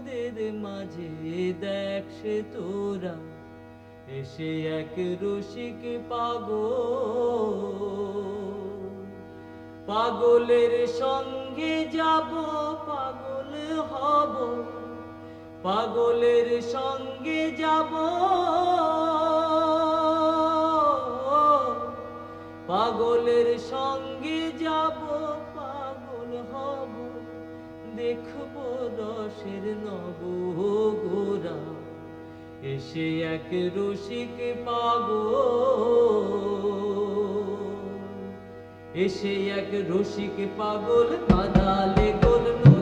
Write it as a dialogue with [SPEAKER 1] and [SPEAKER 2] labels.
[SPEAKER 1] পাখিদের মাঝে দেখ সে তোরা এসে এক রসিক পাগলের সঙ্গে যাব, পাগল হব, পাগলের সঙ্গে যাব, পাগলের সঙ্গে যাব, পাগল হব, দেখব রসের নব গোরা এসে এক রসিক এসে এক রসিক পাগল বাঁধালে গোল।